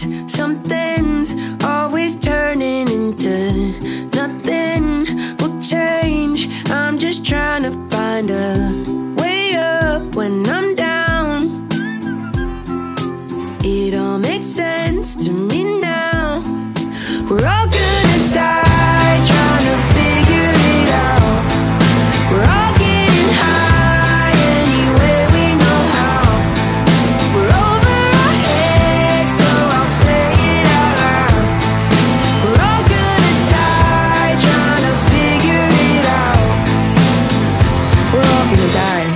something's always turning into nothing will change. I'm just trying to find a way up when I'm down. It all makes sense to me now. We're all gonna die trying to figure it out. We're all getting high anyway we know how. We're over our heads, so I'll say it out loud. We're all gonna die trying to figure it out. We're all gonna die.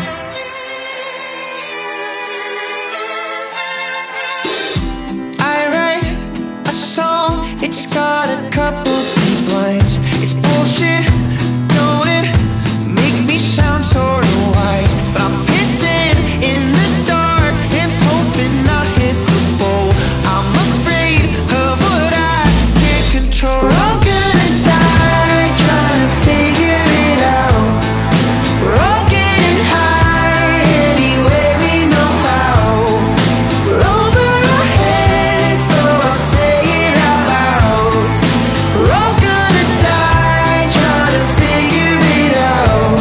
I write a song, it's got a couple deep lines. It's bullshit, don't it make me sound sort of wise? But I'm pissing in the dark and hoping I hit the bowl. I'm afraid of what I can't control. We're all gonna die trying to figure it out. We're all getting high anyway we know how. We're over our heads, so I'll say it out loud. We're all gonna die trying to figure it out.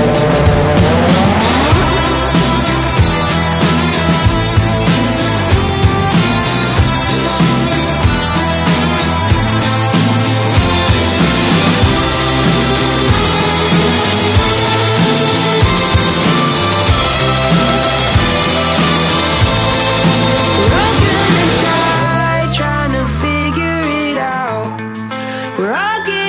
We're all gonna die trying to figure it out. We're all getting